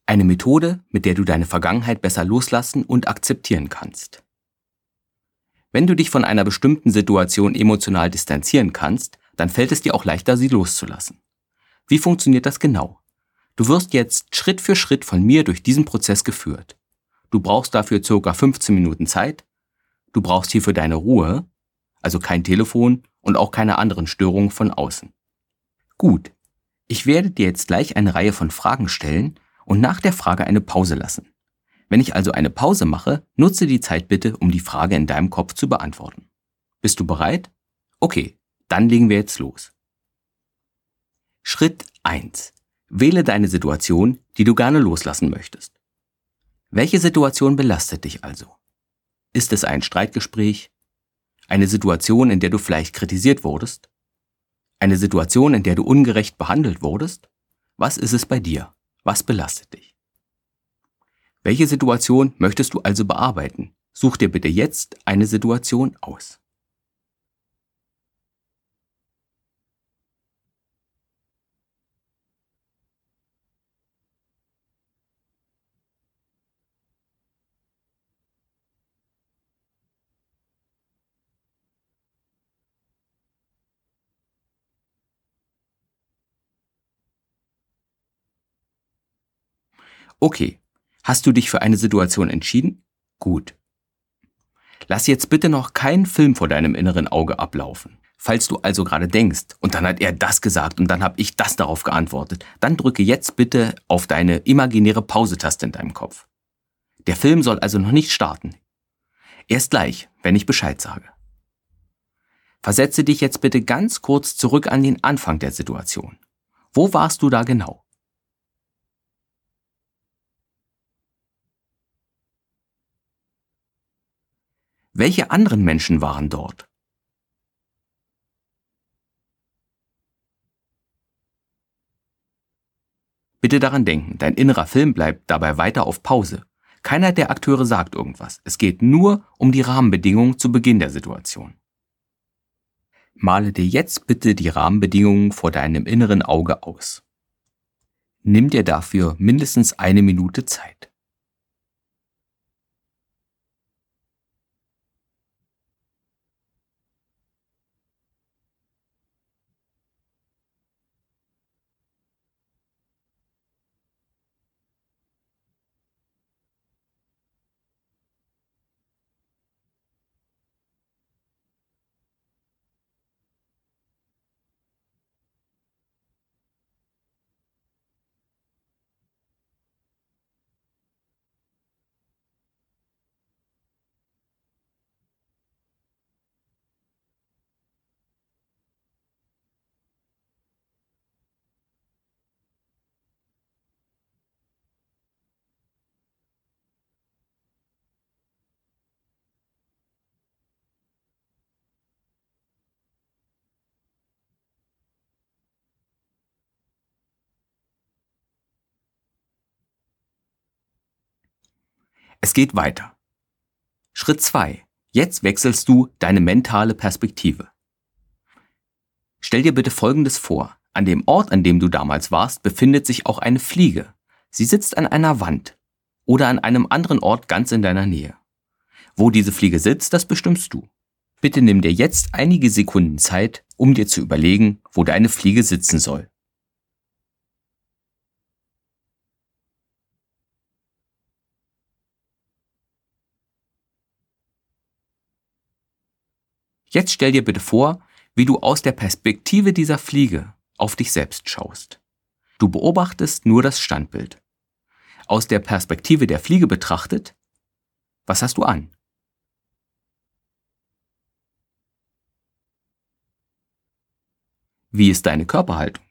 Eine Methode, mit der du deine Vergangenheit besser loslassen und akzeptieren kannst. Wenn du dich von einer bestimmten Situation emotional distanzieren kannst, dann fällt es dir auch leichter, sie loszulassen. Wie funktioniert das genau? Du wirst jetzt Schritt für Schritt von mir durch diesen Prozess geführt. Du brauchst dafür ca. 15 Minuten Zeit. Du brauchst hierfür deine Ruhe, also kein Telefon und auch keine anderen Störungen von außen. Gut, ich werde dir jetzt gleich eine Reihe von Fragen stellen und nach der Frage eine Pause lassen. Wenn ich also eine Pause mache, nutze die Zeit bitte, um die Frage in deinem Kopf zu beantworten. Bist du bereit? Okay, dann legen wir jetzt los. Schritt 1. Wähle deine Situation, die du gerne loslassen möchtest. Welche Situation belastet dich also? Ist es ein Streitgespräch? Eine Situation, in der du vielleicht kritisiert wurdest? Eine Situation, in der du ungerecht behandelt wurdest? Was ist es bei dir? Was belastet dich? Welche Situation möchtest du also bearbeiten? Such dir bitte jetzt eine Situation aus. Okay, hast du dich für eine Situation entschieden? Gut. Lass jetzt bitte noch keinen Film vor deinem inneren Auge ablaufen. Falls du also gerade denkst, und dann hat er das gesagt und dann habe ich das darauf geantwortet, dann drücke jetzt bitte auf deine imaginäre Pause-Taste in deinem Kopf. Der Film soll also noch nicht starten. Erst gleich, wenn ich Bescheid sage. Versetze dich jetzt bitte ganz kurz zurück an den Anfang der Situation. Wo warst du da genau? Welche anderen Menschen waren dort? Bitte daran denken, dein innerer Film bleibt dabei weiter auf Pause. Keiner der Akteure sagt irgendwas. Es geht nur um die Rahmenbedingungen zu Beginn der Situation. Male dir jetzt bitte die Rahmenbedingungen vor deinem inneren Auge aus. Nimm dir dafür mindestens 1 Minute Zeit. Es geht weiter. Schritt 2. Jetzt wechselst du deine mentale Perspektive. Stell dir bitte Folgendes vor. An dem Ort, an dem du damals warst, befindet sich auch eine Fliege. Sie sitzt an einer Wand oder an einem anderen Ort ganz in deiner Nähe. Wo diese Fliege sitzt, das bestimmst du. Bitte nimm dir jetzt einige Sekunden Zeit, um dir zu überlegen, wo deine Fliege sitzen soll. Jetzt stell dir bitte vor, wie du aus der Perspektive dieser Fliege auf dich selbst schaust. Du beobachtest nur das Standbild. Aus der Perspektive der Fliege betrachtet, was hast du an? Wie ist deine Körperhaltung?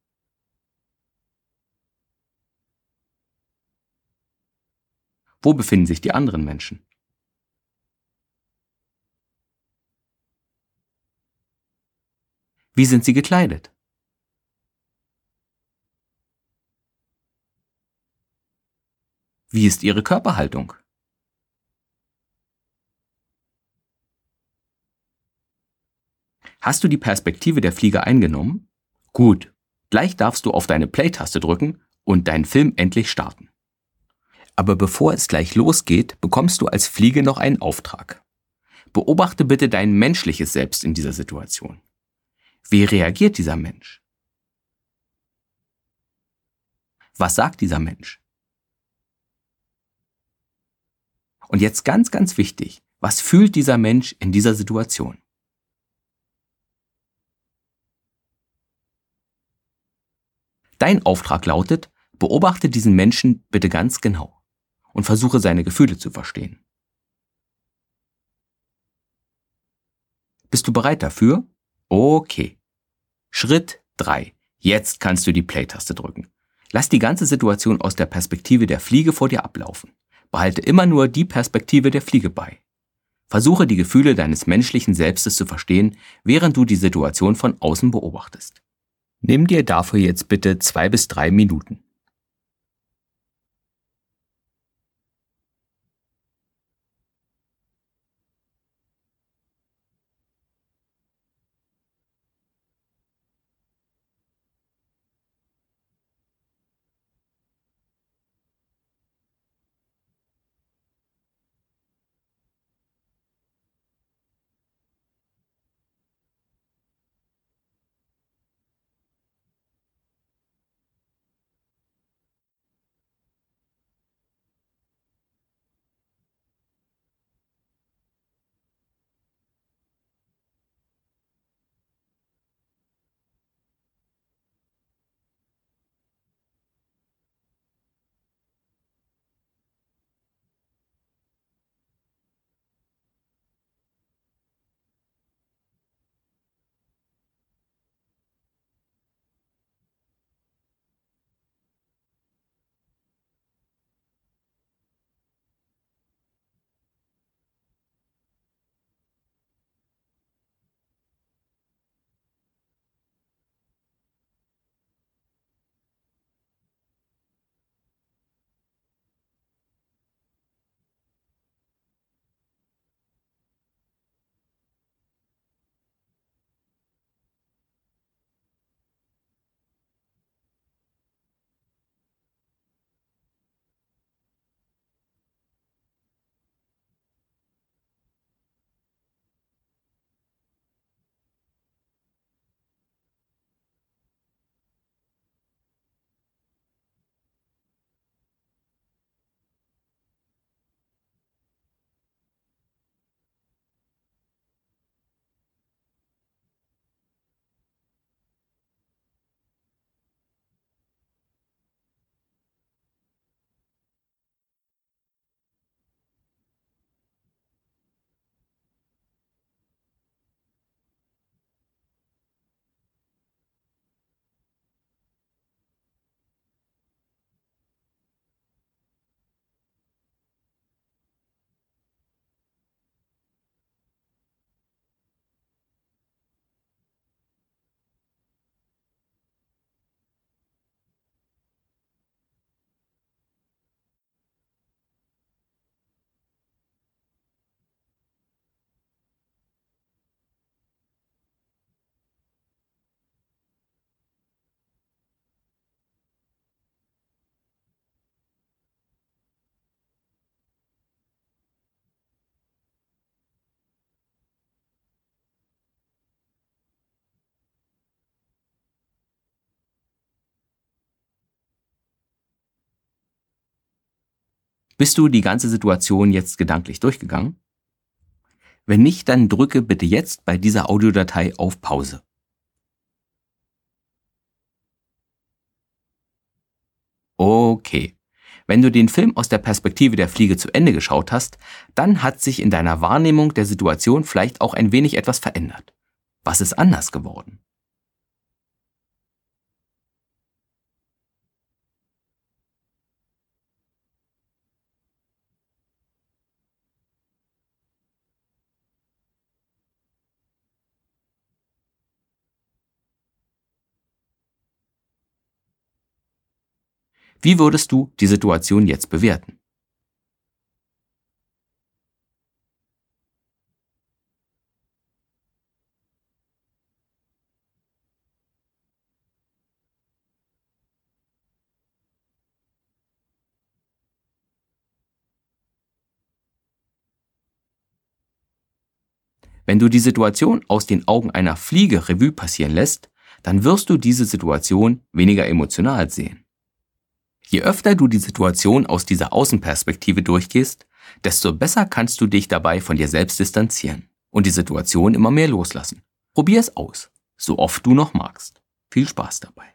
Wo befinden sich die anderen Menschen? Wie sind sie gekleidet? Wie ist ihre Körperhaltung? Hast du die Perspektive der Fliege eingenommen? Gut, gleich darfst du auf deine Play-Taste drücken und deinen Film endlich starten. Aber bevor es gleich losgeht, bekommst du als Fliege noch einen Auftrag. Beobachte bitte dein menschliches Selbst in dieser Situation. Wie reagiert dieser Mensch? Was sagt dieser Mensch? Und jetzt ganz, ganz wichtig, was fühlt dieser Mensch in dieser Situation? Dein Auftrag lautet, beobachte diesen Menschen bitte ganz genau und versuche seine Gefühle zu verstehen. Bist du bereit dafür? Okay. Schritt 3. Jetzt kannst du die Play-Taste drücken. Lass die ganze Situation aus der Perspektive der Fliege vor dir ablaufen. Behalte immer nur die Perspektive der Fliege bei. Versuche die Gefühle deines menschlichen Selbstes zu verstehen, während du die Situation von außen beobachtest. Nimm dir dafür jetzt bitte 2 bis 3 Minuten. Bist du die ganze Situation jetzt gedanklich durchgegangen? Wenn nicht, dann drücke bitte jetzt bei dieser Audiodatei auf Pause. Okay. Wenn du den Film aus der Perspektive der Fliege zu Ende geschaut hast, dann hat sich in deiner Wahrnehmung der Situation vielleicht auch ein wenig etwas verändert. Was ist anders geworden? Wie würdest du die Situation jetzt bewerten? Wenn du die Situation aus den Augen einer Fliege Revue passieren lässt, dann wirst du diese Situation weniger emotional sehen. Je öfter du die Situation aus dieser Außenperspektive durchgehst, desto besser kannst du dich dabei von dir selbst distanzieren und die Situation immer mehr loslassen. Probier es aus, so oft du noch magst. Viel Spaß dabei.